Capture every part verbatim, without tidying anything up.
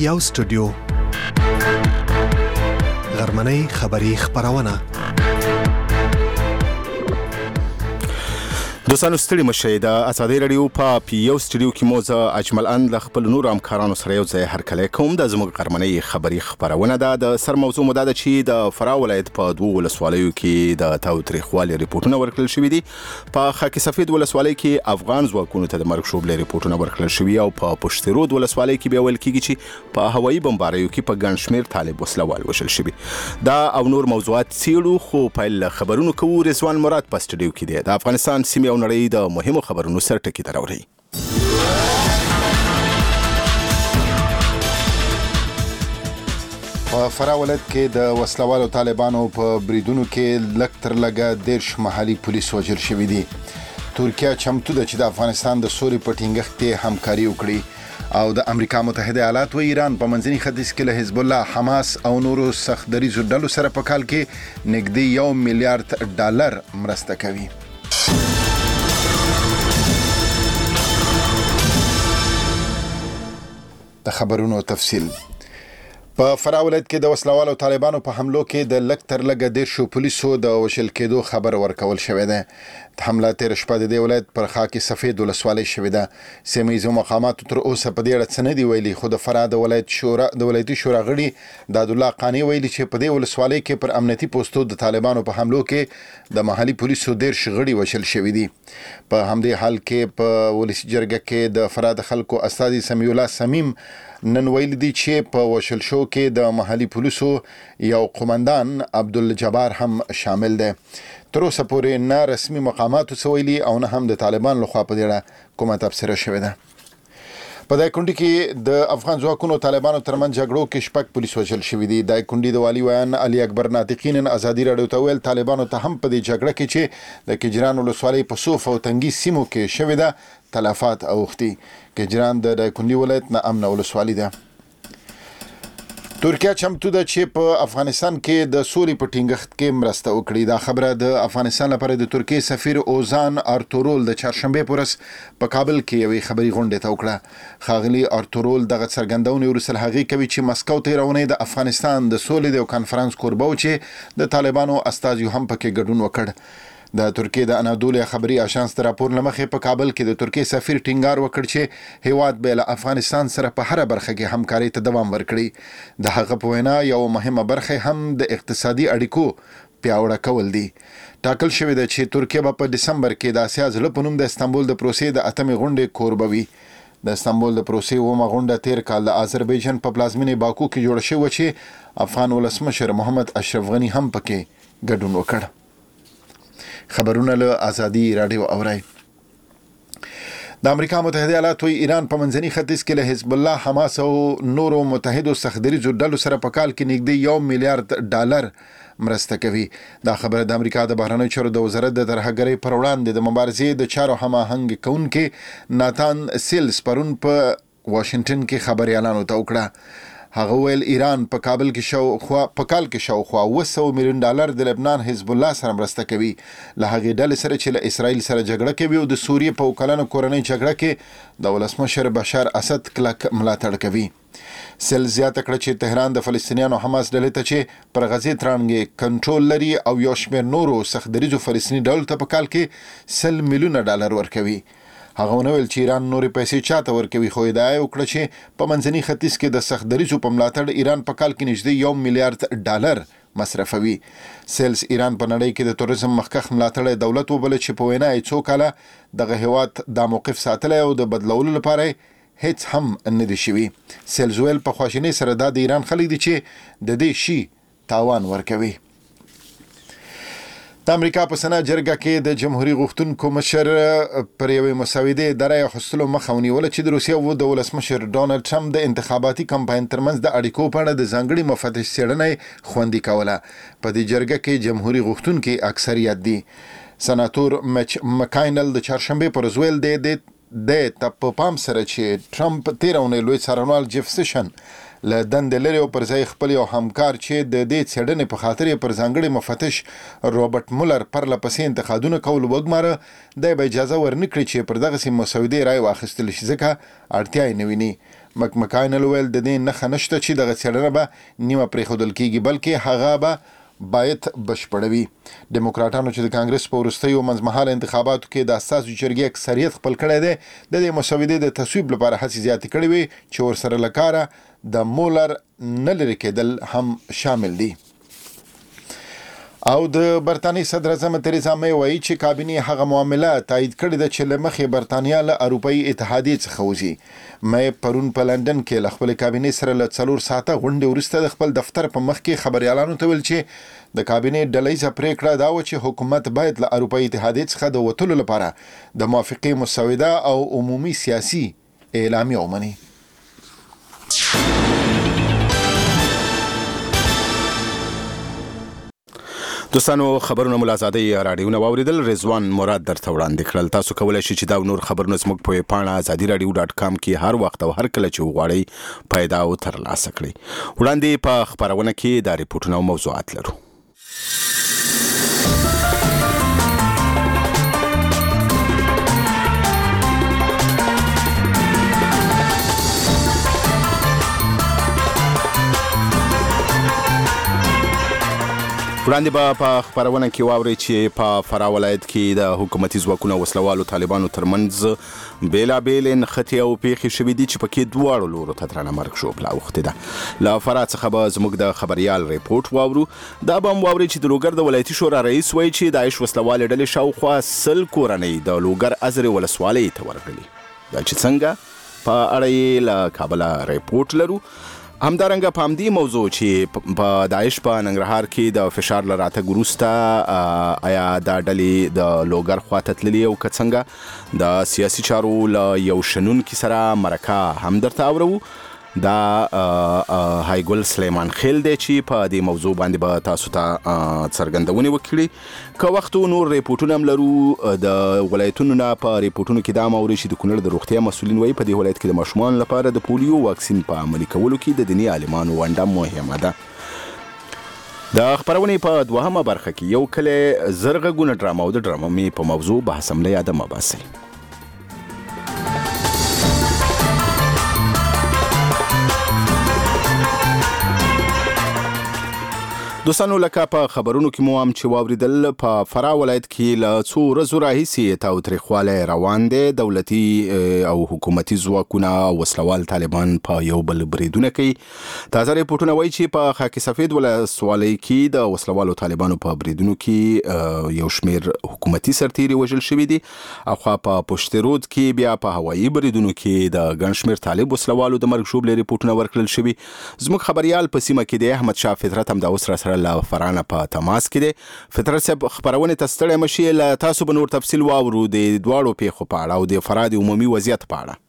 یو سټوډیو غرمنۍ خبری خبرونه دوستانو ستړي مشه د ازادي رادیو په پی یو سټوډیو کې موزه اجمل ان د خپل نور همکارانو سره یو ځای هرکلی کوم د زموږ غرمنۍ خبری خبرونه ده د سر موضوع مده ده چې د فراه ولایت په دوه ولسوالیو کې د تاوتریخوالي ریپورتونه ورکړل شوي دي په خاک سفید ولسوالۍ کې افغان ځواکونو ته د مرګ شوبلې ریپورتونه ورکړل شوي او په پشت رود ولسوالۍ کې بیا ویل کېږي چې په هوایي بمباریو کې په ګڼ شمېر طالب وسلوال وژل شوي دا او نور موضوعات څېړو خو پیل خبرونو کوو رضوان مراد په سټوډیو کې دی د افغانستان سیمې او نړۍ د مهمو خبرونو سر ټکی دراوړي په فراه ولایت کې د وسلوالو طالبانو په بریدونو کې لږ تر لږه دیرش محلي پولیس وژل شوي دي ترکیه چمتو ده چې د افغانستان د سولې په ټینګښت کې همکاري وکړي او د امریکا متحده ایالات و ایران په منځني ختیځ کې له حزب الله حماس او نورو سخت دریځو ډلو سره په کال کې نږدې یو میلیارډ ډالر مرسته کوي د خبرونو تفصیل په فراه ولایت کې د وسلوالو طالبانو په حملو کې د لږ تر لږه دیرشو پولیسو د وژل کېدو خبر ورکول شوی دی حمله تېره شپه د دې ولایت پر خاک سفید ولسوالۍ شوې ده سیمه ییزو مقاماتو تر اوسه په دې اړه څه نه دي ویلي خو د فراه د ولایت شورا د ولایتي شورا غړي دادالله قانع ویلي چې په دې ولسوالۍ کې پر امنیتي پوسټو د طالبانو په حملو کې د محلي پولیسو دیرش غړي وژل شوي دي په همدې حال کې په ولسي جرګه کې د فراه د خلکو استازي سمیع الله سمیم نن ویل دي چې په وشل شو کې د محلي پولیسو یو قومندان عبدالجبار هم شامل دی تر اوسه پورې نه رسمي مقاماتو څه ویلي او نه هم د طالبان لخوا په دې اړه کومه تبصره شوې ده په دای کونډي کې د افغان ځواکونو طالبانو ترمن جګړو کې شپږ پولیس وژل شوي دي دای کونډي د والي ویان علي اکبر ناطقین ازادي راډیو ته ویل طالبانو ته هم په دې جګړه کې چې د کجران ولسوالۍ په صوف او تنګي سیمو کې شوې ده تلفات اوختي کجران د دای کونډي ولایت نه امن ولسوالۍ ده ترکیه چمتو ده چې په افغانستان کې د سولې په ټینګښت کې مرسته وکړي دا خبره د افغانستان لپاره د ترکیه سفیر اوزان ارتورول د چهارشنبه پورس په کابل کې یوې خبري غونډه ته وکړه خاغلی ارتورول دغه څرګندونه ورسره هغه کوي چې مسکو ته روانه د افغانستان د سولې د کانفرنس کوربو چې د طالبانو استازي هم پکې ګډون وکړ د ترکیه د انادولیا خبري آژانس تر راپور لمخې په کابل کې د ترکیه سفیر ټینګار وکړ چې هیواد به له افغانستان سره په هر برخه کې همکاري ته دوام ورکړي د هغه په وینا یو مهمه برخه هم د اقتصادي اړیکو پیاوړه کول دي ټاکل شوی دی چې ترکیه به په دسمبر کې د آسیا زړه په نوم د استانبول د پروسې د اتمې غونډې کوربوي د استانبول د پروسې اومه غونډه تیر کال د آذربایجان په پلازمینې باکو کې جوړه شوې چې افغان ولسمشر محمد اشرف غنی هم پکې ګډون وکړ خبرونه له ازادي رادیو اورای د امریکا متحده ایالات او ایران په منځني ختیځ کې له حزب الله حماس او نورو متحدو سختدریځو ډلو سره په کال کې نږدې یو میلیارډ ډالر مرسته کوي دا خبره د امریکا د بهرنیو چارو د وزارت د ترهګرۍ پر وړاندې د مبارزې د چارو هماهنګ کوونکي ناتان سیلز پرون په واشنگټن کې خبري اعلان وکړ هغه ویل ایران په کابل کې شو خو په کال کې شو خو اوه سوه میلیون ډالر د لبنان حزب الله سره مرسته کوي له هغه ډلې سره چې له اسرائیل سره جګړه کوي او د سوریې په وکړنو کورنۍ جګړه کې د ولسمشر بشار اسد کلک ملاتړ کوي سل زیاته کړ چې تهران د فلسطینیانو حماس ډلې ته چې پر غزې ترانګې کنټرول لري او یو شمېر نورو سختدریځو فلسطیني ډلو ته په کال کې سل میلیونه ډالر ورکوي هغه ونویل چې ایران نورې پیسې چاته ورکوي خو ادعا وکړه چې په منځني ختیځ کې د سختدریځو په ملاتړ ایران په کال کې نږدې یو میلیارډ ډالر مصرفوي سیلز ایران په نړۍ کې د توریزم مخکښ ملاتړی دولت وبله چې په وینا یې څو کاله دغه هیواد دا موقف ساتلی او د بدلولو لپاره هیڅ هم نه دي شوي سیلز ویل په خواشینۍ سره دا د ایران خلک دي چې د دې شي تاوان ورکوي د امریکا په سنا جرګه کې د جمهوریت غوښتونکو مشر پر یوې مسودې د رای اخیستلو مخه ونیوله چې د روسیې و د ولسمشر ډونالډ ټرمپ د انتخاباتي کمپاین ترمنځ د اړیکو په اړه د ځانګړي مفتش څېړنې خوندي کوله په دې جرګه کې جمهوریت غوښتونکي اکثریت دي سناتور مچ مکاینل د چهارشنبه پر ورځ ویل دی د ته په پام سره چې ټرمپ تېره اونۍ لوی څارنوال جیف سیشن له دندې لري او پر ځای خپل یو همکار چې د دې څېړنې په خاطر یې پر ځانګړي مفتش روبرټ مولر پرله پسې انتقادونه کول وګماره دی به اجازه ورنکړي چې پر دغسې مسودې رای واخیستل شي ځکه اړتیا یې نه ویني مکمکاینل ویل د دې نښه نشته چې دغه څېړنه به نیمه پرېښودل کېږي بلکې هغه به باید بشپړوي. ډیموکراټانو چې د کانګرس په وروستیو منځمهاله انتخاباتو کې د اساسي جرګې اکثریت خپل کړی دی د دې مسودې د تصویب لپاره هڅې زیاتې کړې وې چې ورسره له کاره د مولر نه لرې کېدل هم شامل دي. او د برتانیې صدر اعظم تریزا مې وایي چې کابینې هغه معامله تایید کړې ده چې له مخې برتانیا له اروپایي اتحادیې څخه وځي. مې پرون په لندن کې له خپل کابینې سره له څلور ساعته غونډې وروسته د خپل دفتر په مخ کې خبریالانو ته ویل چې د کابینې ډلهییزه پریکړه دا وه چې حکومت باید له اروپایي اتحادیې څخه د وتلو لپاره د موافقې مسوده او عمومي سیاسي اعلامیه ومني. دوستانو خبرونه مو له ازادۍ راډیو نه واورېدل. رضوان مراد درته وړاندې کړل. تاسو کولی شئ چې دا نور خبرونه زموږ په ویب پاڼه ازادي راډیو ډاټ کام کې هر وخت او هر کله چې وغواړئ پیدا او ترلاسه کړئ. وړاندې په خپرونه کې دا ریپورټونه او موضوعات لرو. وړاندې به په خپرونه کې واورئ چې په فراه ولایت کې د حکومتي ځواکونو وسلوالو طالبانو ترمنځ بېلابېلې نښتې او پیښې شوي دي چې پکې دواړو لورو ته درنه مرګ ژوبله اوښتې ده. له فراه څخه به زموږ د خبریال ریپورټ واورو. دا به هم واورئ چې د لوګر د ولایتي شورا رئیس وایي چې داعش وسلوالې ډلې شاوخوا سل کورنۍ د لوګر ازرې ولسوالۍ ته ورغلي. دا چې څنګه په اړه یې له کابله ریپورټ لرو. همدارنګه په همدې موضوع چې په داعش په ننګرهار کې د فشار له راتګ وروسته آیا دا ډلې د لوګر خواته تللي او که څنګه د سیاسي چارو له یو شنونکي سره مرکه هم درته اورو. دا هایګل سلیمان خیل دی چې په دې موضوع باندې به تاسو ته څرګندونې وکړي. که وخت نور ریپورټونه هم لرو. د ولایتونو نه په ریپورټونو کې دا موري چې د کونړ د روغتیا مسؤلین وایي په دې ولایت کې د ماشومانو لپاره د پولیو واکسین په عملي کولو کې د دیني عالمانو ونډه مهمه ده. د خپرونې په دوهمه برخه کې یو کلی زرغږونه ډرامه او د ډرامې په موضوع بحث هم له یاده مه باسئ. دوستانو لکه په خبرونو کې مو هم چې واوریدل په فراه ولایت کې له څو ورځو راهیسې تاوتریخوالی روان دی. دولتي او حکومتي ځواکونه او وسلوال طالبان په یو بل بریدونه کوي. تازه ریپورټونه وایي چې په خاک سفید ولسوالۍ کې د وسلوالو طالبانو په بریدونو کې یو شمیر حکومتي سرتیري وژل شوي دي. اخوا په پشت رود کې بیا په هوایي بریدونو کې د ګڼ شمیر طالب وسلوالو د مرګ ژوبلې ریپورټونه ورکړل شوي. زموږ خبریال په سیمه کې دی احمد شاه فطرت هم دا اوس راسره له فرانه په تماس کې دی. فطرت صاحب خبرونه ته ستړی مشي، له تاسو به نور تفصیل واورو د دواړو پیښو په اړه او د فراه د عمومي وضعیت په اړه.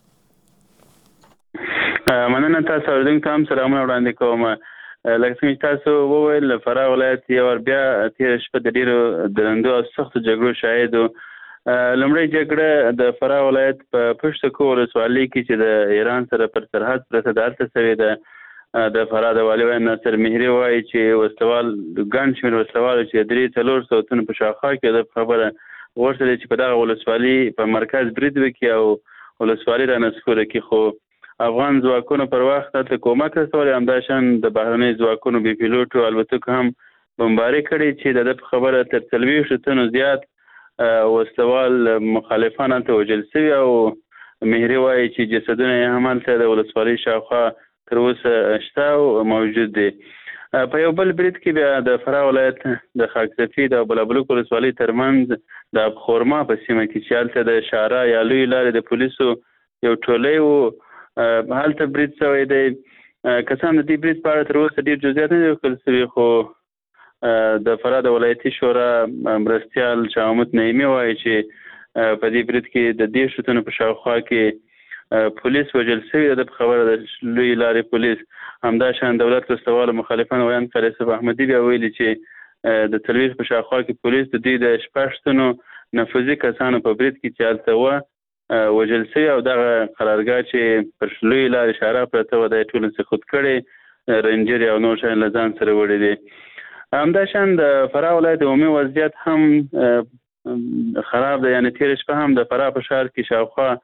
مننه. تاسو اوریدونکو ته هم سلامونه وړاندې کوم. لکه څنګه چې تاسو وویل بیا ولایت یو بیا تېره شپه د ډېرو درندو او سختو جګړو شاهد و. لومړۍ جګړه د فراه ولایت په پشت کوه ولسوالۍ کې چې د ایران سره پر سرحد پرته ده هلته سوې ده. د فراه د والي ناصر مهري وایي چې وسلوال ګڼ شمېر وسلوالو چې درې څلور سوه تنو په شاوخوا کې د خبره غوښتل چې په دغه ولسوالي په مرکز برید وکړي او ولسوالي را نسکوره کړي. خو افغان ځواکونو پر وخت هلته کومک رسولی، همداشان د بهرنیو ځواکونو بې پیلوټو الوتکو هم بمباري کړي چې د ده په خبره تر څلوېښتو تنو زیات وسلوال مخالفان هلته وژل سوي او مهري وایي چې جسدونه یې هم هلته د ولسوالۍ شاوخوا تر اوسه شته او موجود دی. په یو بل برید کې بیا د فراه ولایت د خاک سفید او بلابلوک ولسوالۍ ترمنځ د خورما په سیمه کې چې هلته د شارع یا لویې لارې د پولیسو یو ټولۍ و، هلته برید شوی دی. که څه هم د دې برید په اړه تر اوسه ډېر جزئیات نه دي ورکړل شوي، خو د فراه د ولایتي شورا مرستیال شاه محمود نعیمي وایي چې په دې برید کې د دېرشو تنو په شاوخوا کې پولیس وژل شوي ده. په خبره د لویې لارې پولیس همداشان دولت وسلوالو مخالفان ویان کار یوسف احمدي بیا ویلي چې د څلوېښت په شاوخوا کې پولیس د دوی د شپږ تنو نفوذي کسانو په برید کې چې هلته وه وژل شوي او دغه قرارګاه چې پر لویې لارې شارع پرته وه دا یې ټول سقوط کړی، رینجر او نور شیان له ځان سره وړي دي. همداشان د فراه ولایت عمومي وضعیت هم خراب ده. یعنې تېره شپه هم د فراه په ښار کې شاوخوا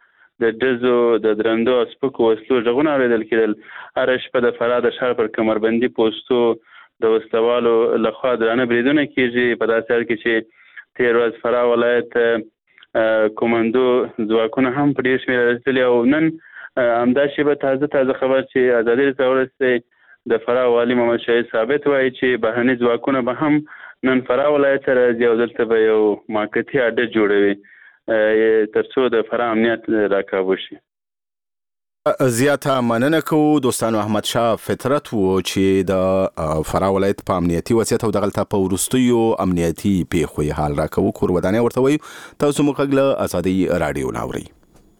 د ډزو د درندو او سپکو وسلو غږونه اورېدل کېدل. هره شپه د فراه د ښار پر کمربندي پوستو د وسلوالو لخوا درانه بریدونه کېږي. په داسې حال کې چې تېر ورځ فراه ولایت کومندو ځواکونه هم په ډېر شمېر رسېدلي او نن همدا شیبه تازه تازه خبر چې ازادي راډیو ته ورسېدی د فراه والي محمد شهید ثابت وایي چې بهرني ځواکونه به هم نن فراه ولایت ته راځي او دلته به یو موقتي اډه جوړوي تر څو د فراه امنیت راکابو شي. زیاته مننه کوو دوستانو. احمد شاه فطرت و چې د فراه ولایت په امنیتي وضعیت او دغلته په وروستیو امنیتي پیښو حال راکوو. کور ودانۍ ورته وایو. تاسو مو غږ له ازادي راډیو نه اورئ.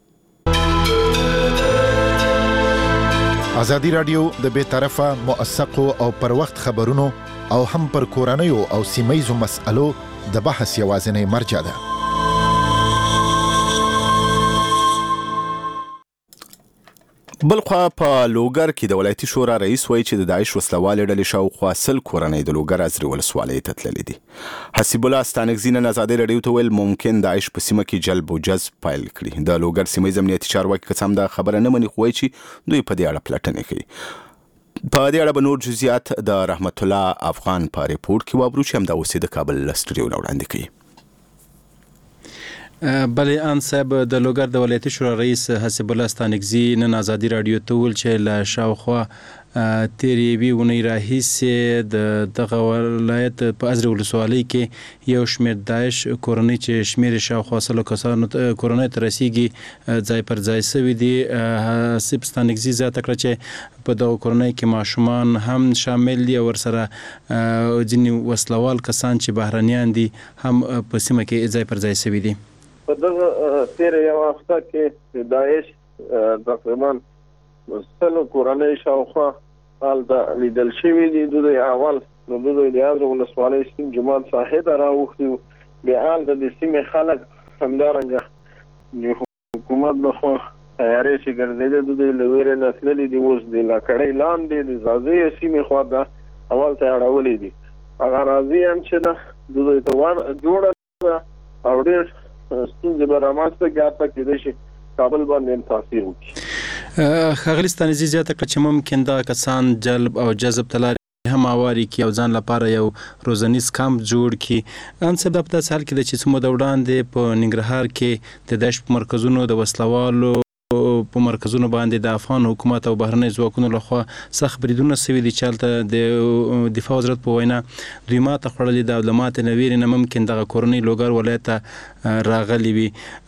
ازادي راډیو د بې طرفه موثقو او پر وخت خبرونو او هم پر کورنیو او سیمه‌ییزو مسألو د بحث یوازینی مرجع ده. بلخوا په لوګر کې د ولایتي شورا رئیس وایي چې د داعش وسلوالې ډلې شاوخوا سل کورنۍ د لوګر ازرې ولسوالۍ ته تللې دي. حسیب الله ستانکزي نن ازادي راډیو ته ویل ممکن داعش په سیمه کې جلب او جذب پیل کړي. د لوګر سیمه امنیتي چارواکي قسم دا خبره نه مني خو وایي چې دوی په دې اړه پلټنې کوي. په دې اړه به نور جزئیات د رحمت الله افغان په ریپورت کې واورو چې همدا اوس د کابل سټوډیو نه وړاندې کوي. بلې ان صاحب د لوګر د ولایتي شورا رئیس حسیب الله ستانکزي نن ازادي راډیو ته ویل چې له شاوخوا تیرې یوې اونۍ راهیسې د دغه ولایت په ازرې ولسوالۍ کې یو شمېر داعش کورنۍ چې شمېر یې شاوخوا سلو کسانو کورنۍ ته رسیږي ځای پر ځای سوي دي. حسیب ستانکزي زیاته کړه چې په دغه کورنۍ کې ماشومان هم شامل دي او ورسره ځینې وسلوال کسان چې بهرنیان دي هم په سیمه کې ځای پر ځای سوي دي. په دغه تېره یوه هفته کې داعش تقریبا سلو کورنۍ شاوخوا هلته لیدل شوي دي. دوی اول نو دوی د ازرې ولسوالۍ سیم جومات ساحې ته راوښتي وو. بیا هلته د سیمې خلک همدارنګه د حکومت لخوا تیارې چې ګرځېدې دوی له ویرې نه تللي دي. اوس د لکړۍ لاندې د ځاځیو سیمې خوا ته اول ته یې اړولي دي. هغه راځي هم چې ده دوی ته جوړه ده او ډېر ستونزې به رامنځته کړي حتی کېدای شي کابل باندې هم تاثیر وکړي. ښاغلي ستانکزي زیاته کړه چې ممکن دغه کسان جلب او جذب ته لارې هم هواري کړي او ځان لپاره یو روزنیز کمپ جوړ کړي. ان څه دا په داسې حال کې ده چې څه موده وړاندې په ننګرهار کې د داعش په مرکزونو د وسلوالو په مرکزونو باندې د افغان حکومت او بهرني ځواکونو لخوا سخت بریدونه سوي دي چې هلته د دفاع وزارت په وینا دوی ماته خوړلې ده او له ماتې نه ویرې نه ممکن دغه کورنۍ لوګر ولایت ته راغلي وي.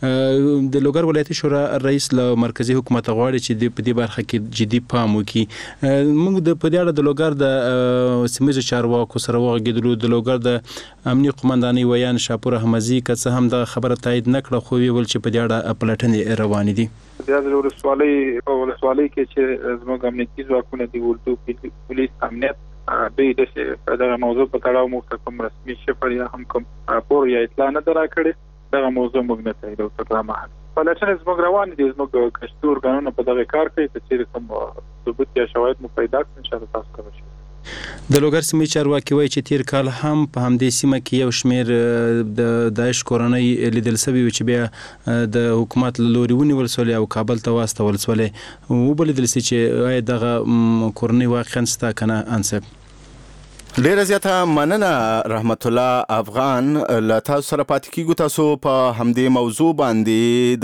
د لوګر ولایتي شورا رئیس له مرکزي حکومت غواړي چې په دې برخه کې جدي پام وکړي. موږ د په دې اړه د لوګر د سیمهییزو چارواکو سره وغږېدلو. د لوګر د امنیه قمندانۍ ویان شاپور احمدزي که څه هم دغه خبره تایید نه کړه خو ویل چې په دې اړه پلټنې روانې دي. د ازرې ولسوالۍ په ولسوالۍ کې چې زموږ امنیتي ځواکونه دي اردو پولیس امنیت دوی داسې دغه موضوع په تړاو موږ ته کوم رسمي شفر یا هم کوم راپور یا اطلاع نه ده راکړې. دغه موضوع موږ نه تاییدوو تر دا مهال. پلټنې زموږ روانې دي. زموږ کشتي ارګانونه په دغه کار کوي. که چېرې کوم ثبوت یا شواهد مو پیدا کړي انشاءالله تاسو ته به د لوګر سیمې چارواکي وایي چې تیر کال هم په همدې سیمه کې یو شمېر د داعش کورنۍ لیدل سوي وو چې بیا د حکومت له لوري ونیول سولې او کابل ته واستول سولې. وبلیدل سي چې آیا دغه کورنۍ واقعا ستا که نه انصب؟ ډیره زیاته مننه رحمت الله افغان. له تاسو سره پاتې کیږو. تاسو په همدې موضوع باندې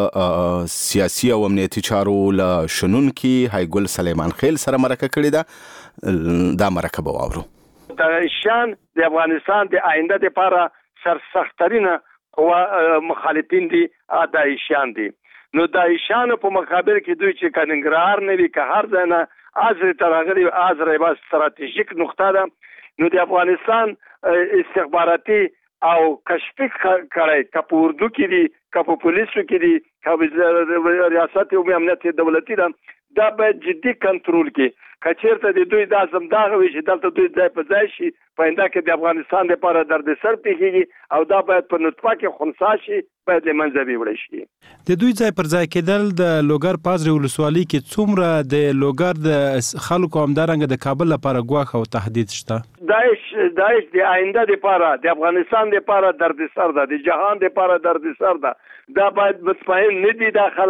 د سیاسي او امنیتي چارو له شنونکي هایګل سلیمان خیل سره مرکه کړې ده. دا مرکه به واورو. داعشیان د افغانستان د آینده لپاره سرسخترینه قوا مخالفین دي داعشیان دي. نو داعشیان په مقابل کې دوی چې کننګرهار نه وي که هر ځای نه ازرې ته راغلي ازرې به ستراتیژیک نقطه ده. نو د افغانستان استخباراتي او کشفي کړی که په اردو کې دي که په پولیسو کې دي که په ریاست عمومي امنیت دولتي ده دا باید جدي کنټرول کړي. که چېرته د دوی دا زمداغه وي چې دلته دوی ځای په ځای شي په آینده کې د افغانستان لپاره دردسر پېښېږي او دا باید په نطفه کې خنثی شي باید له منځه ویوړی شي. د دوی ځای پر ځای کېدل د لوګر په ازرې ولسوالۍ کې څومره د لوګر د خلکو همدارنګه د کابل لپاره ګواښ او تهدید شته؟ داعش داعش د آینده لپاره د افغانستان لپاره دردسر ده، د جهان لپاره دردسر ده. دا باید مطمئن نه دي دا خلک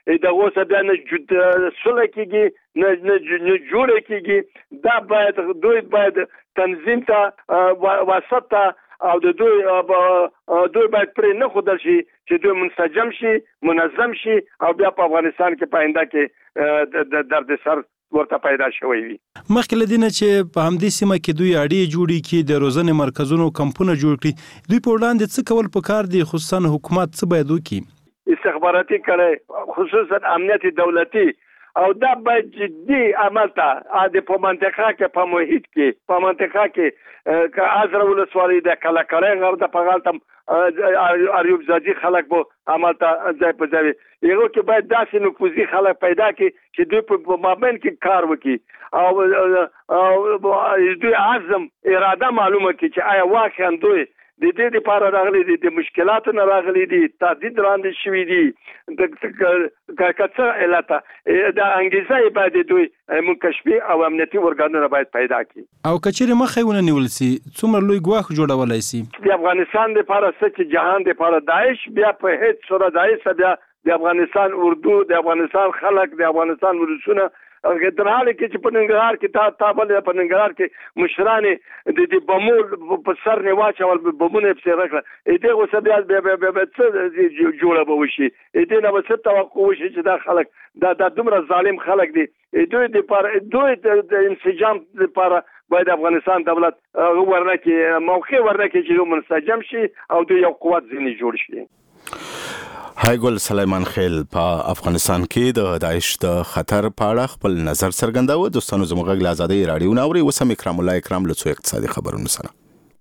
دا اوس بیا نه سوله کېږي نه نه جوړه کېږي. دا باید دوی باید تنظیم ته واسط ته او د دوی دوی باید پرې نه ښودل شي چې دوی منسجم شي منظم شي او بیا په افغانستان کې په آینده کې د درد سر ورته پیدا شوی وي. مخکې له دې نه چې په همدې سیمه کې دوی اړې جوړې کړي د روزنې مرکزونو کمپونه جوړ کړي دوی په وړاندې څه کول پکار دي خصوصا حکومت څه باید وکړي؟ استخباراتي کړی خصوصا امنیت دولتي او دا باید جدي عمل ته د په منطقه کې په محیط کې په منطقه کې که ازره ولسوالۍ د کلاکړی غر د پغالتم اریوب زاجي خلک بو عمل ته ځای په ځای یو کې باید داسې نفوذي خلک پیدا کړي چې دوی په مابین کې کار وکړي او دوی عزم اراده معلومه کړي چې آیا واقعا دوی د دې لپاره راغلي دي د مشکلاتو نه راغلي دي تهدید وړاندې شوي دي د کڅه علت د انګیزه باید دوی مکشفي او امنیتي ورګانونه باید پیدا کړي او کچېره مخه ونه نیول سي څومره لوی ګواښ جوړولای سي د افغانستان لپاره سچ جهان لپاره داعش بیا په هیڅ صورت داعش بیا د افغانستان اردو د افغانستان خلک د افغانستان ورسونه د حاله کې چې په ننګرهار کې تا تابل په ننګرهار کې مشرانې د دې بمول په سر نه واچول بمونه په سر راکړه دې اوس بیا به څه جوړه به وشي دې نه به څه توقع وشي چې دا خلک دا د دومره ظالم خلک دي دوی د لپاره دوی د انسجام لپاره باید افغانستان دولت ورنکې موقع ورنکې چې منسجم شي او د یو قوت ځینې جوړ شي. هایګل سلیمان خیل په افغانستان کې د داعش د خطر په اړه خپل نظر څرګنداوه. دوستانو زموږ غږ له ازادۍ راډیو نه اورئ. اوس هم اکرام الله اکرام له څو اقتصادي خبرونو سره.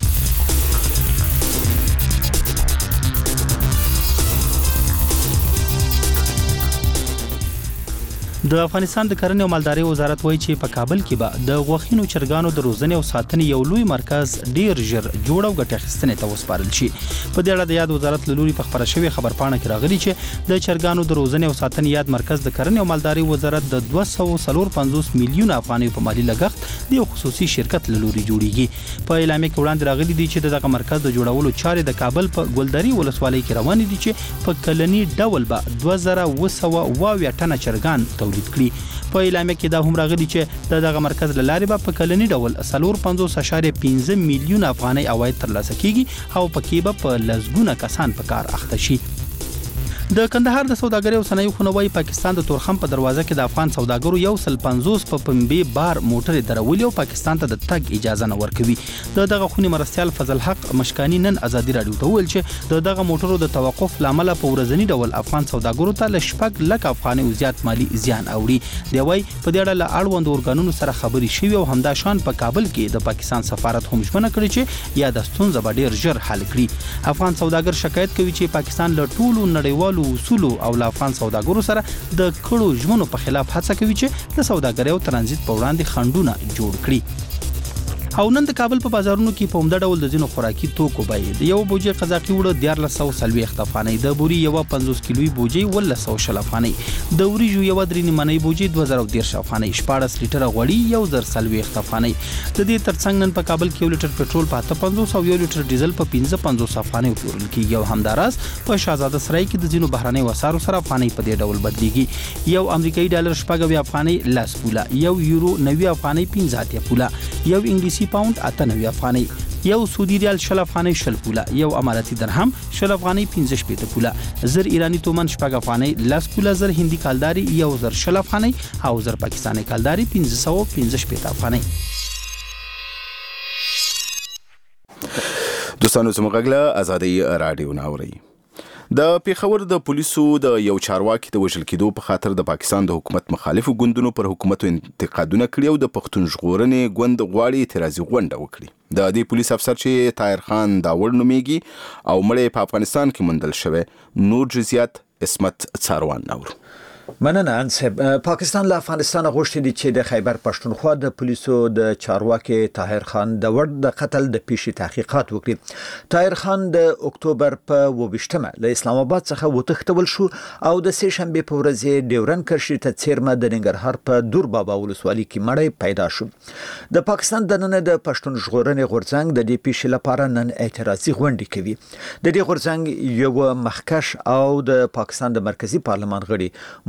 د افغانستان د کرنې او مالدارۍ وزارت وایي چې په کابل کې به د غوښینو چرګانو د روزنې او ساتنې یو لوی مرکز ډیر ژر جوړ او ګټه اخیستنې ته وسپارل شي. په دې اړه د یاد وزارت له لوري په خبره شوې خبرپاڼه کې راغلي چې د چرګانو د روزنې او ساتنې یاد مرکز د کرنې او مالدارۍ وزارت د دوه سوه څلور پنځوس میلیون افغانۍ په مالی لګښت د یو خصوصي شرکت له لوري جوړیږي. په اعلامیه کې وړاندې راغلي دي چې دغه مرکز د جوړولو چارې د کابل په ګلدري ولسوالۍ کې روان دي چې په کلنی ډول به دوه زره اوه سوه اووه ټنه چرګان تولید کړي. په اعلامیه کې دا هم راغلي چې د دغه مرکز له لارې به په کلنی ډول څلور پنځوس اعشاریه پنځه میلیون افغانۍ عواید ترلاسه کیږي او پکې به په لسګونه کسان په کار اخته شي. د کندهار د سوداګرۍ او صنایعو خونوي پاکستان د تورخم په دروازه کې د افغان سوداګرو یو سل پنځوس په پنبې بار موټر درولې او پاکستان ته د تګ اجازه نه ورکوي. د دغه خونی مرستيال فضل حق مشکانی نن ازادي رادیو ته ویل چې د دغه موټرو د توقف لامل په ورځنی ډول افغان سوداګرو ته لشپک لک افغاني زیات مالی زیان اوړي. دی وای په دې اړه له اړوند اورګانونو سره خبري شوي او همدا شان په کابل کې د پاکستان سفارت هم ژمنه کړې چې یا د ستونزې به ډیر ژر حل کړي. افغان سوداګر شکایت کوي چې پاکستان له ټولو نړیوالو اصول او افغان سوداګرو سره د کړو ژمنو په خلاف هڅه کوي چې د سوداګرۍ او ترانزیت په وړاندې خنډونه جوړ کړي. او نن د کابل په بازارونو کې په عمده ډول د زینو خوراکي توکو بیې د یو بوجي قزاقي وړو دیارلس سوه څلوېښت افغانۍ، د بوري یو پنځوس کیلوي بوجي ولس سوه شل افغانۍ، د وریجو یو درې نیمه بوجي دوه زره دېرش افغانۍ، شپاړس لیټره غوړي یو زر څلوېښت افغانۍ. د دې ترڅنګ نن په کابل کې یو لیټر پټرول په اته پنځوس او یو لیټر ډیزل په پنځه پنځوس افغانۍ پلورل کېږي. او همداراز په شاهزاده سرای کې د زینو بهرنۍ وسارو سره افغانۍ په دې ډول بدلیږي. یو امریکایي ډالر شپږ اویا افغانۍ لس پوله، یو یورو نوي افغانۍ پنځه اتیا پوله، یو انګلیسي پاوند اته نوي افغانۍ، یو سعودي ریال شل افغانۍ شل پوله، یو اماراتي درهم شل افغانۍ پنځه شپېته پوله، زر ایرانی تومن شپږ افغانۍ لس پوله، زر هندي کالداري یو زر شل افغانۍ او زر پاکستاني کالداري پنځه سوه پنځه شپېته افغانۍ. دوستانو زموږ غږ له ازادۍ راډیو نه اورئ. د پیښور د پولیسو د یو چارواکي د وژل کېدو په خاطر د پاکستان د حکومت مخالفو ګوندونو پر حکومت انتقادونه کړي او د پښتون ژغورنې ګوند غواړي اعتراضي غونډه وکړي. د دې پولیس افسر چې طاهر خان داوړ نومیږي او مړی په افغانستان کې موندل شوی، نور جزئیات اسمت څاروان نور. مننه انصب. پاکستان له افغانستان غوښتي دي چې د خیبر پښتونخوا د پولیسو د چارواکي طاهر خان داوړ د قتل د پیښې تحقیقات وکړي. طاهر خان د اکتوبر په اووه ویشتمه له اسلام آباد څخه وتښتول شو او د سې شنبې په ورځ ډیورن کرښې ته څیرمه د ننګرهار په دور بابا ولسوالۍ کې مړی پیدا شو. د پاکستان دننه د پښتون ژغورنې غورځنګ د دې پیښې لپاره نن اعتراضي غونډې کوي. د دې غورځنګ یو مخکښ او د پاکستان د مرکزی پارلمان غړي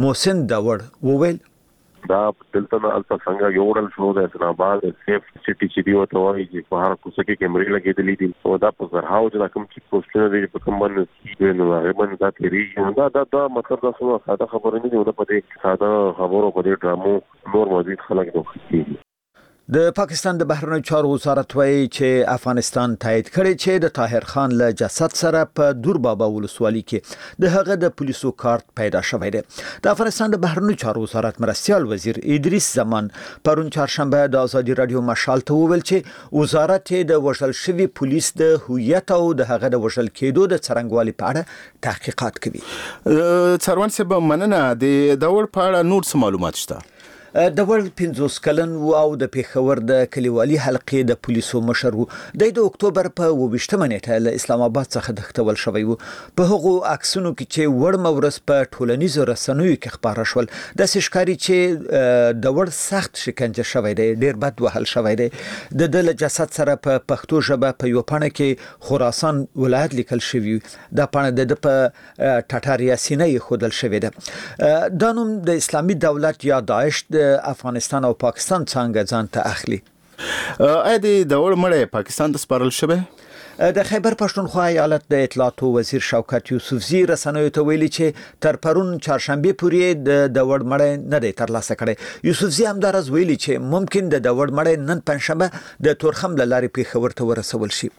محسن داوړ وویل دا دلته نه الته څنګه جوړل شو د اسلام آباد سیف سټي چې دی وته وایي چې په هر کوڅه کې کیمرې لګېدلې دي او دا په زرهاو چې کوم چې پوسټونه دي په کوم باندې نو هغه باندې دا تیریږي دا دا دا مطلب دا څه ساده خبره نه دی په دې ساده خبرو په دې ډرامو نور مزید خلک دوه کیږي د پاکستان د بهرنیو چارو وزارت وایي چې افغانستان تایید کړی چې د طاهر خان له جسد سره په دور بابا ولسوالۍ کې د هغه د پولیسو کارت پیدا شوی دی. د افغانستان د بهرنیو چارو وزارت مرستيال وزیر ادریس زمان پرون چهارشنبه د ازادي رادیو مشال ته وویل چې وزارت د وژل شوی پولیس د هویت او د هغه د وژل کېدو د څرنګوالي په اړه تحقیقات کوي. څروان صاحب مننه. د داوړ په اړه نور څه معلومات شته؟ د ورل پنځوس کلن او د پیښور د کلیوالي حلقې د پولیسو مشر وو. د اکتوبر په اووه نیټه له اسلام آباد څخه د ختول شوی وو. په هغو عکسونو کې چې ور مورس په ټولنیزو رسنیو کې خبره شول د سشکاري چې د ور سخت شکنجه شوی دی، ډیر بد وهل شوی دی. د دل جسد سره په پښتو ژبه په یو پاڼه کې خراسان ولایت لیکل شوی. د پاڼه د په ټټاریا سینې خودل شوی دی. دا نوم د اسلامي دولت یا داعش افغانستان او پاکستان څنګه ځان ته اخلي. اې د داوړ مړی پاکستان د سپارل شوی. د خیبر پښتونخوا ایالت د اطلاعاتو وزیر شوکت یوسفزي رسنیو ته ویلي چې تر پرون چهارشنبه پورې د داوړ مړی نه دی ترلاسه کړی. یوسفزي همدارز ویلي چې ممکن د داوړ مړی نن پنځشنبه د تورخم له لارې پیښور ته ورسول شي.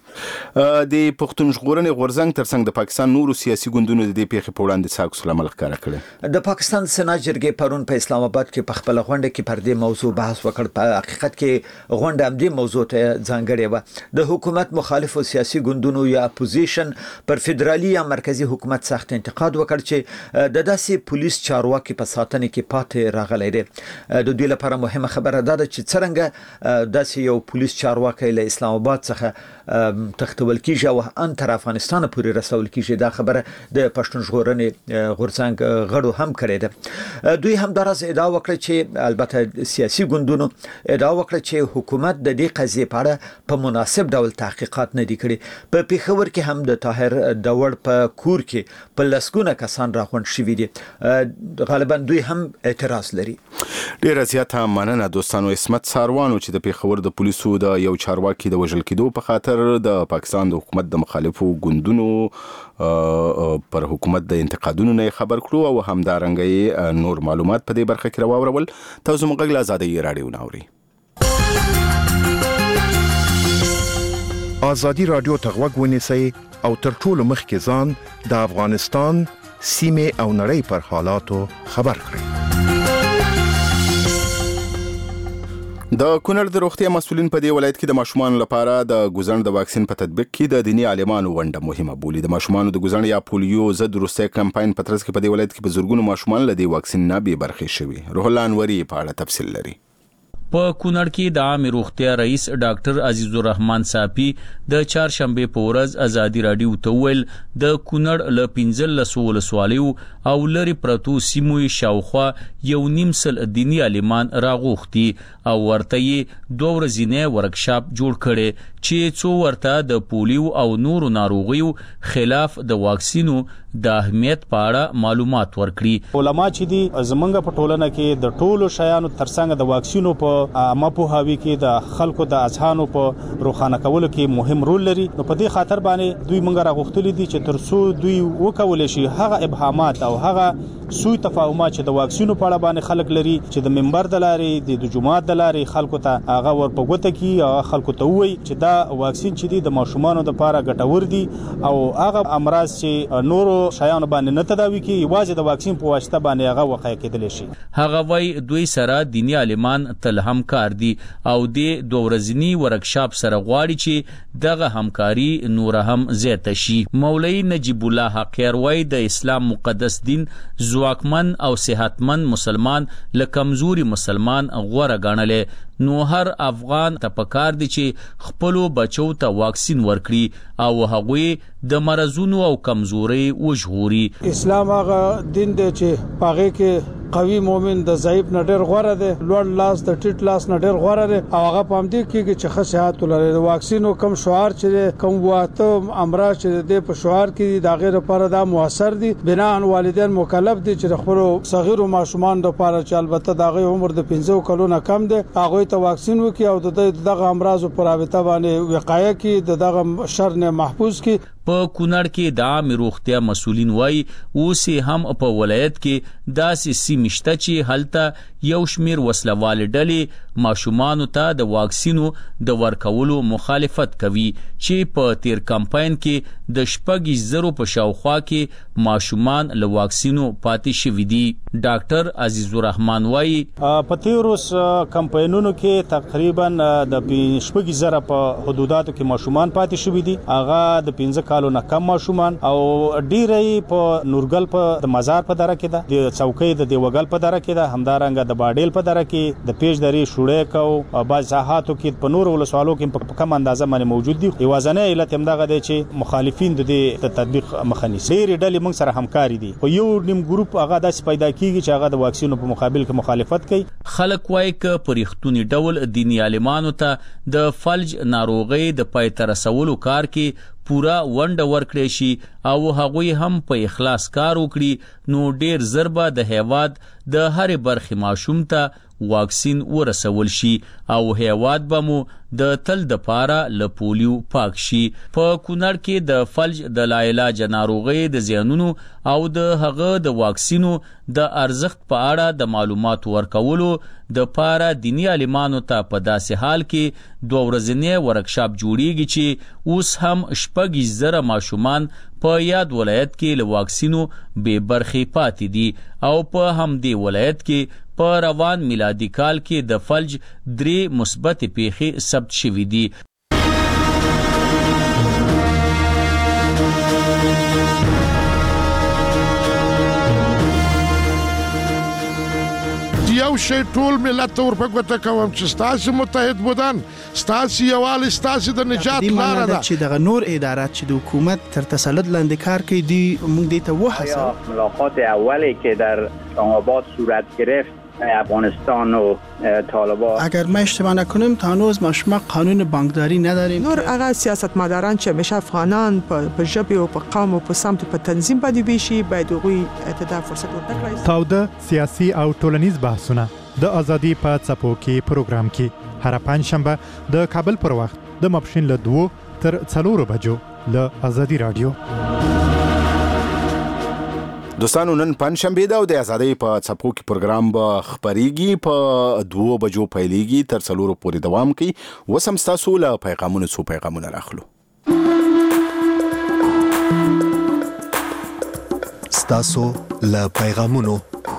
د پښتون ژغورنې غورځنګ ترڅنګ د پاکستان نورو سیاسي ګوندونو د دې پیښې په وړاندې څاک سلام ښکاره کړي. د پاکستان سنا جرګې پرون په اسلام آباد کې په خپل غونډه کې پر دې موضوع بحث وکړ. په حقیقت کې غونډه هم دې موضوع ته ځانګړې و. د حکومت مخالف او سیاسي ګوندونو یا اپوزیشن پر فدرالي یا مرکزی حکومت سخت انتقاد وکړ چې د داسې پولیس چارواکي په ساتنه کې پاتې راغلی دی. د دوی لپاره مهمه خبره ده چې څنګه داسې یو پولیس چارواکي له اسلام آباد څخه تختول کیږي او ان تر افغانستان پورې رسول کیږي. دا خبره د پښتون ژغورنې غورځنګ غړو هم کړې ده. دوی هم دراز ادعا وکړه چې البته سیاسي ګوندونو ادعا وکړه چې حکومت د دې قضیې په اړه په مناسب ډول تحقیقات نه دي کړي. په پیښور کې هم د طاهر داوړ په کور کې په لسګونه کسان راغونډ شوي دي. غالبا دوی هم اعتراض لري. ډیر زیاته مننه دوستانو. اسمت ساروانو چې د پیښور د پولیسو د یو چارواکي د وژل کېدو په خاطر د پاکستان د حکومت د مخالفو ګوندونو پر حکومت د انتقادونو نه خبر کړو او همدارنګه نور معلومات په دې برخه کې راوړل. تاسو موږ له آزادۍ رادیو ناوري. آزادی رادیو ته غوږ ونیسئ او تر ټولو مخکې ځان د افغانستان سیمې او نړۍ پر حالاتو خبر کړئ. د کونړ د روغتیا مسؤلین په دې ولایت کې د ماشومانو لپاره د ګوزن د واکسین په تطبیق کې د دینی عالمانو ونډه مهمه بولي. د ماشومانو د ګوزن یا پولیو ضد روسي کمپاین په ترڅ کې په دې ولایت کې په زورګونو ماشومان له دې واکسین نه بې برخې شوي. روح الله انوري په اړه تفصیل لري. په کونړ کې د عام روغتیا رئیس ډاکټر عزیز الرحمن صافي د چهارشنبه په ورځ ازادي رادیو ته ویل د کونړ له پنځلس ولسوالیو او لری پرتو سیمو شاوخوا یو نیم سل دینی عالمان راغوختي او ورته یې دوه ورځې ورکشاپ جوړ کړي چې څو ورته د پولیو او نورو ناروغیو خلاف د واکسینو د اهمیت په اړه معلومات ورکړي. علما چې دي زمونږ په ټولنه کې د ټولو شیانو ترڅنګ د واکسینو په عامه پوهاوي کې د خلکو د اذهانو په روښانه کولو کې مهم رول لري. نو په دې خاطر باندې دوی مونږ راغوښتلي دي چې ترڅو دوی وکول شي هغه ابهامات او هغه سوء تفاهمات چې د واکسینو په اړه باندې خلک لري چې د منبر د لارې د جمعات د لارې خلکو ته هغه ورپګوته کی او خلکو ته وایي چې دا واکسین چې دي د ماشومانو لپاره ګټور دي او هغه امراض چې نورو شایانو باندې نه تداوي کی یوازې د واکسین په واسطه باندې هغه وقایع کېدل شي. هغه وایي دوی سره دینی عالمان تل همکار دي او د دوه ورځنی ورکشاپ سره غواړي چې دغه همکاري نور هم زیاته شي. مولوی نجیب الله حقیر وایي د اسلام مقدس دین ځواکمن او صحتمند مسلمان له کمزوري مسلمان غوره ګڼل. نو هر افغان ته پکار دي چې خپل بچو ته واکسین ورکړي او هغوی د مرزونو او کمزوري وژغوري. اسلام هغه دین دی چې پاغه کې قوي مؤمن د ضعیف نه ډېر غوره دی، لوړ لاس د ټیټ لاس نه ډېر غوره دی او هغه په همدې کېږي چې ښه صحت ولري. د واکسینو کم شعار چې کم واته امراض چې د په شعار کې د غیر لپاره دا موثر دي. بنا ان والدین مکلف دي چې خپل صغیر او ماشومان د لپاره چې البته دغه عمر د پنځه کلونو نه کم دي هغه ته واکسین وکړي او د دغه امراض پر رابطه باندې وقایه کې د دغه شر نه محفوظ کی. په کونړ کې د عامه روغتیا مسولین وایي اوس هم په ولایت کې داسې سیمشته چې هلته یو شمیر وسلوال ډلې ماشومان ته د واکسینو د ورکولو مخالفت کوي چې په تیر کمپاین کې د شپږ زرو په شاوخوا کې ماشومان له واکسینو پاتې شوي دي. ډاکټر عزیز الرحمن وایي په تیروس کمپاینونو کې تقریبا د شپږ زره په حدوداتو کې ماشومان پاتې شوي دي. هغه د پنځه کالو نه کم ماشومان او ډیرې په نورګل په د مزار په دره کې ده، د چوکۍ د دیوګل په دره کې ده، همدارنګه د باډیل په دره کې د پیج درې شوړې کو بعض ساحاتو کې په نور ولسوالو کې په کم اندازه باندې موجود دي. یوازنه علت هم دغه دی چې مخالفین د دې تطبیق مخه نیسي. ډېرې ډلې موږ سره همکاري دي خو یو نیم ګروپ هغه داسې پیدا کیږي چې هغه د واکسینو په مقابل کې مخالفت کوي. خلک وایي ک په ریښتونی ډول دینی عالمانو ته د فلج ناروغي د پای تر رسولو کار کې پورا ونډه ورکړي شي او هغوی هم په اخلاص کار وکړي نو ډیر ضربه د هیواد د هر برخې ماشوم ته واکسین ورسول شي او هیواد به مو د تل د پاره له پولیو پاک شي. په کونړ کې د فلج د لاعلاج ناروغي د زیانونو او د هغه د واکسینو د ارزښت په اړه د معلوماتو ورکولو د پاره دینی عالمانو ته په داسې حال کې دوه ورځنی ورکشاپ جوړیږي چې اوس هم شپږ زره ماشومان په یاد ولایت کې له واکسینو بې برخې پاتې دي او په همدې ولایت کې په روان میلادي کال کې د فلج درې مثبت پیښې ثبت شوې دي. یو شی ټول ملت ته ورپګوته کوم چې ستاسو متحد بودن ستاسو یووالی ستاسو د نجات لاره ده چې دغه نور ادارات چې د حکومت تر تسلط لاندې کار کوي دی موږ دې ته وهڅوو. ملاقات اولی که در اسلام آباد صورت گرفت افغانستان و طالبان اگر ما اشتباه نکنیم تا هنوز ما شما قانون بانکداری نداریم. نور هغه سیاستمداران چې همیشه افغانان په ژبه او په قوم او په سمت په تنظیم باندې بيشي باید هغوی ته فرصت ورکړي. تاوده سیاسي او ټولنیز بحثونه د ازادي په څپو کې پروګرام کې هر پنځشنبه د کابل پر وخت د ماپښین له دوه تر څلورو بجو له ازادي رادیو. دوستانو نن پنځشنبه ده او د ازادۍ په څپو کې پروګرام به خبريږي په دوه بجو پیلېږي تر څلورو پورې دوام کوي. وسم تاسو له پیغامونو څو پیغامونه راخلو. تاسو له پیغامونو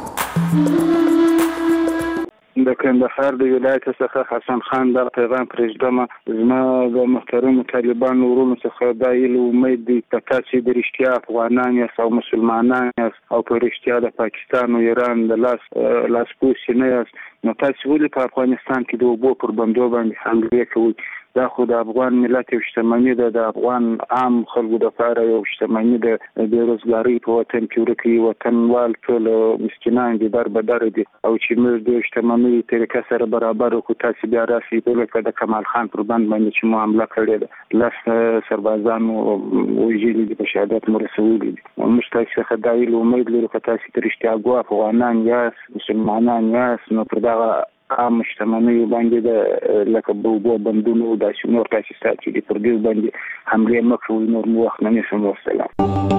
د کندهار د ولایت څخه حسن خان دا پیغام پرېږدم. زما د محترم طالبان ورونو څخه دا یو امید دی چې تاسو د رښتیا افغانان یاست او مسلمانان یاست او په رښتیا د پاکستان او ایران د لاس لاس پوسې نه یاست، نو تاسو ولې په افغانستان کې د اوبو پر بندو باندې حمله کوئ؟ دا خو د افغان ملت یو شتمني ده، د افغان عام خلکو لپاره یو شتمني ده. د روزګاری په وطن کې ورکی وطنوال ټول مسکینان دي در بدر دي او چې موږ د شتمنۍ طریقه سره برابر کو تاسو بیا راسي دلته د کمال خان پر بند باندې چې مو حمله کړې ده لاس سربازانو ویلي دي په شهادت مرسولي دي. موږ تاسو څخه دا یو امید لرو چې تاسو ترشتیا ګو افغانان یاست مسلمانان یاست، نو پر دا عام شتمنۍ باندې د لکه بوبو بندونو د شنور تاسو ستاسو د پردیس باندې حمله مکوي نور مو وخت نه نشم والسلام.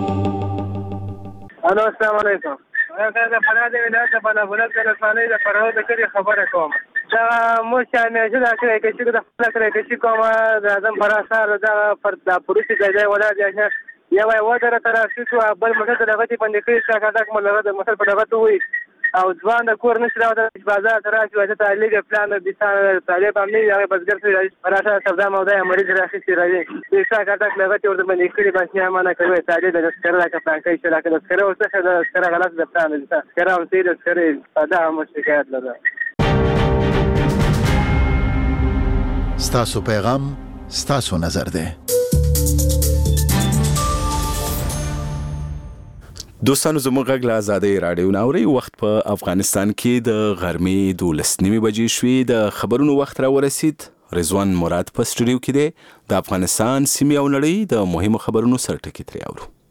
الو السلام علیکم. زه د فراه د ولایت په بلبلک د رسنۍ د فراه د کلی خبره کوم. دا مو چې مې چې دا کړی چې د خپل کړی چې کومه د اعظم فراه سره د پر د پولیسي ځای ولا دی یو یو در ترافیک او بل موټر دغه دی باندې کې څنګه دا کوم لږه د مسل په دغه ته وي او ځوان د کور نشي راوته بازار ترافیک وجه ته لګ پلان د طالب امني هغه بسګر سره راشه سبدا موده مریض راخي راځي څنګه دا لږه ته ورته باندې کې باندې ما نه کوي طالب د سکر راکه پلان کوي چې راکه د سکر او څه د سکر غلط د پلان دي سکر او سید سکر دا هم شکایت لري. ستاسو پیغام ستاسو نظر ده. دوستانو زموږ غږ له آزادۍ راډیو ناوري وخت په افغانستان کې د غرمې دولس نیمې بجې شوې. د خبرونو وخت را ورسید. رضوان مراد په سټوډیو کې دی. د افغانستان سیمې او نړۍ د مهمو خبرونو سرټکي ترې اورو.